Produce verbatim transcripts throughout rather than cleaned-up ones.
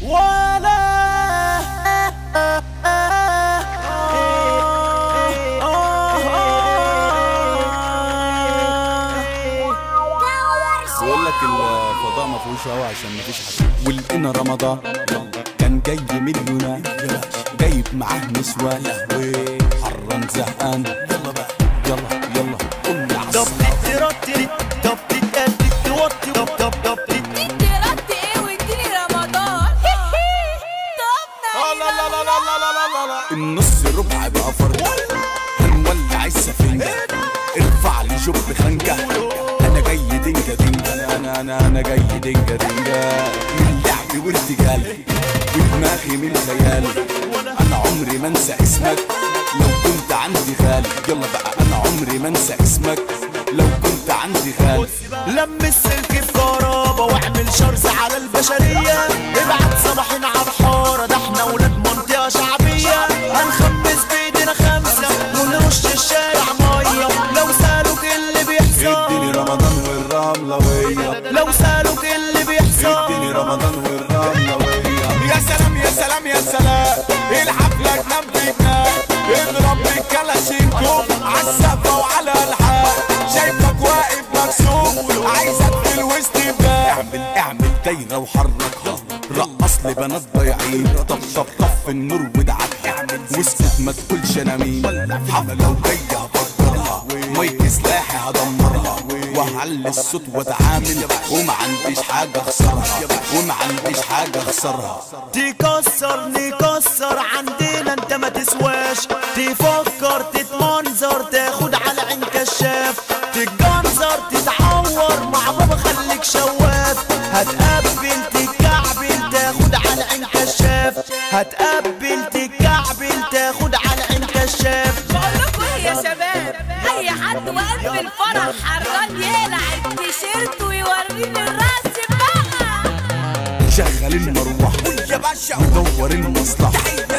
ولا بقول لك الفضاء ما فيهوش هوا عشان ما فيش حد. ولقينا رمضان كان جاي مليونة جايب معاه نسوان حران زهقان. يلا بقى يلا يلا قوم يا عسل. طب تترتي طب تتقدي توطي طب طب طب تترتي ايه واديني رمضان. طب لا لا لا لا لا لا لا النص ربع بقى فرد هنولع السفينة. ارفع لي شوب خنكة انا جاي دنجة دنجة انا انا انا جاي دنجة دنجة من لعبي وارتجالي ودماغي من خيالي. انا عمري ما انسى اسمك لو كنت عندي خالي. يلا بقى انا عمري ما انسى اسمك لو كنت عندي خالي. لم السلك في كهربا واعمل شرز على البشرية. ابعت صباحنا على الحارة ده احنا ولاد منطقة شعبية. هنخمس بايدينا خمسة ونرش الشارع مية. لو سألوك اللي بيحصل اديني رمضان والرملوية. لو سألوك اللي بيحصل اديني رمضان والرملوية. يا سلام يا سلام يا سلام الحفلة جنب جنب. اضرب بالكلاشينكوف عالسقفة وعلى الحال. شايفك واقف مكسوف عايزك في الوسط بقى. اعمل اعمل دايرة وحركها رقص لي بنات ضايعين. طب طب طف النور ودعكها واسكت ما تقولش انا مين. حفلة وجاية هفجرها مايك سلاحي هدمرها وهعلي الصوت واتعامل وما عنديش حاجة اخسرها وما عنديش حاجة اخسرها. تكسر نكسر عندنا انت ما تسواش. تفكر تتمنظر تاخد على عين كشاف. تتجنزر تتعور مع بابا خليك شواف. هتقبل تتكعبل تاخد على عين كشاف. هتقبل تتكعبل تاخد على عين كشاف. بقولكوا ايه يا شباب، اي حد واقف في الفرح حران يقلع التيشيرت ويوريني الراس بقى. شغل المروح يا باشا ودور المصلحة.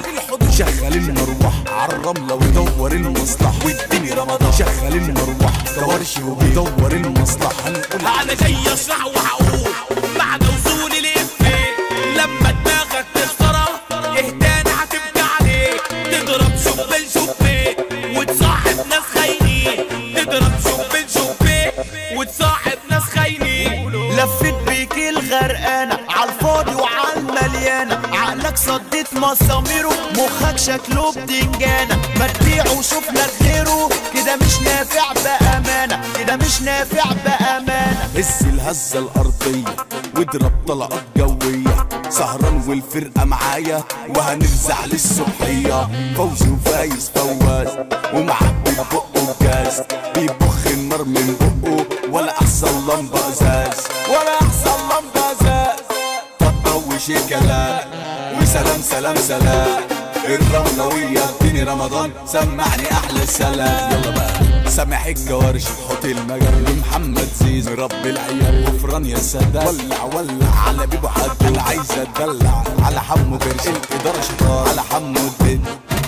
شغل المروح عالرملة ودور المصلحة. واديني رمضان شغل المروح كورشي ودور المصلحة. هنقول انا جاي اشرح وهقول معنى وصول الافيه. لما دماغك تخسرها اهداني هتبقى عليك. تضرب شبين شبين وتصاحب ناس خاينين. تضرب شبين شبين وتصاحب ناس خاينين. لفت بيك الغرقانة عالفاضي وعالمليانة. عقلك صديت مساميره مخك شكله بتنجانة. ما تبيعه وشوف لك غيره كده مش نافع بأمانة. كده مش نافع بأمانة. هز الهزة الأرضية واضرب طلقات جوية. سهران والفرقة معايا وهنرزع للصبحية. فوزي وفايز فواز ومعبي بقه بجاز. بيبخ النار من بقه ولا أحسن لمبة ازاز ولا أحسن لمبة ازاز. طبة وشيكالات وسلام سلام سلام. الرملوية اديني رمضان سمعني احلى السلام. يلا بقى سامح الجوارش حط المجال لمحمد زيزو رب العيال. غفران يا سادات ولع ولع على بيبو حد اللي عايزه تدلع. على حمو كرش الاداره شطار على حمو الدين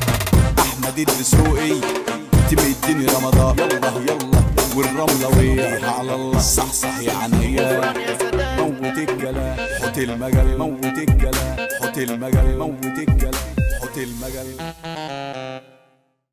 احمد الدسوقي تيم اديني رمضان. يلا يلا والرملوية على الله صحصح يا عنيا. موت الكلام حط المجال موت الكلام حط المجال موت الكلام حط المجال.